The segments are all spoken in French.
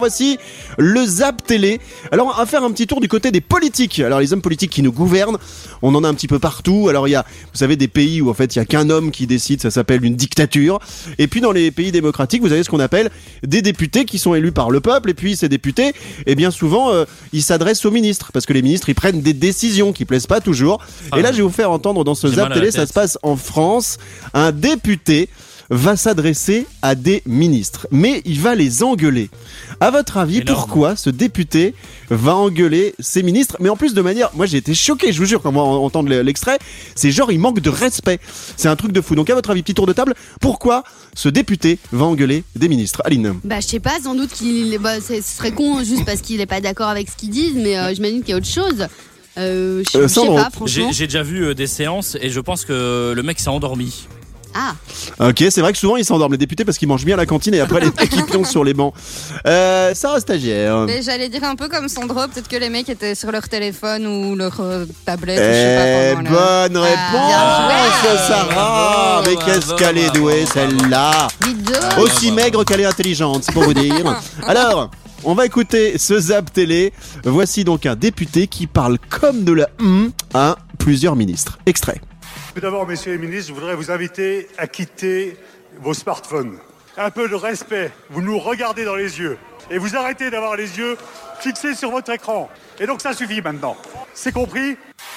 Voici le Zap Télé. Alors on va faire un petit tour du côté des politiques. Alors les hommes politiques qui nous gouvernent, on en a un petit peu partout. Alors il y a, vous savez, des pays où en fait il y a qu'un homme qui décide, ça s'appelle une dictature. Et puis dans les pays démocratiques, vous avez ce qu'on appelle des députés qui sont élus par le peuple. Et puis ces députés, eh bien souvent ils s'adressent aux ministres parce que les ministres ils prennent des décisions qui plaisent pas toujours. Et là je vais vous faire entendre dans ce Zap Télé, ça se passe en France, un député va s'adresser à des ministres, mais il va les engueuler. À votre avis, pourquoi ce député va engueuler ses ministres? Mais en plus de manière, moi j'ai été choqué, je vous jure, quand on va entendre l'extrait, c'est genre il manque de respect. C'est un truc de fou. Donc à votre avis, petit tour de table, pourquoi ce député va engueuler des ministres? Aline? Je sais pas, sans doute ce serait con juste parce qu'il est pas d'accord avec ce qu'ils disent, mais j'imagine qu'il y a autre chose. Je sais pas, franchement. J'ai déjà vu des séances et je pense que le mec s'est endormi. Ah. Ok, c'est vrai que souvent ils s'endorment les députés parce qu'ils mangent bien à la cantine et après les mecs ils ploncent sur les bancs. Sarah stagiaire. Mais j'allais dire un peu comme Sandro, peut-être que les mecs étaient sur leur téléphone ou leur tablette. Je sais pas. Bonne réponse, Sarah. Mais qu'est-ce qu'elle est douée celle-là. Aussi maigre qu'elle est intelligente, c'est pour vous dire. Alors, on va écouter ce Zap Télé. Voici donc un député qui parle comme de la à plusieurs ministres. Extrait. Tout d'abord, messieurs les ministres, je voudrais vous inviter à quitter vos smartphones. Un peu de respect. Vous nous regardez dans les yeux. Et vous arrêtez d'avoir les yeux fixés sur votre écran. Et donc ça suffit maintenant. C'est compris ?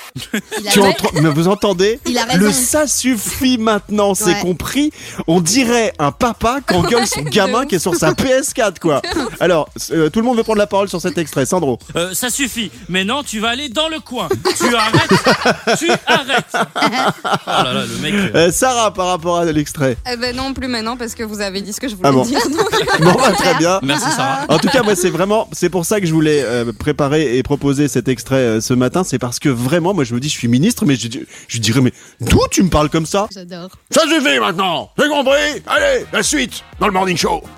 Mais vous entendez? Il a raison. Le ça suffit maintenant, c'est compris. On dirait un papa qui engueule son gamin qui est sur sa PS4, quoi. Alors, tout le monde veut prendre la parole sur cet extrait. Sandro. Ça suffit. Mais non, tu vas aller dans le coin. Tu arrêtes. Tu arrêtes. Oh là là, le mec. Sarah, par rapport à l'extrait. Non, plus maintenant, parce que vous avez dit ce que je voulais dire. Donc... Bon, très bien. Merci, Sarah. En tout cas, moi, c'est pour ça que je voulais préparer et proposer cet extrait ce matin. C'est parce que vraiment, moi, je me dis, je suis ministre, mais je dirais, mais d'où tu me parles comme ça? J'adore. Ça suffit maintenant. J'ai compris. Allez, la suite dans le Morning Show.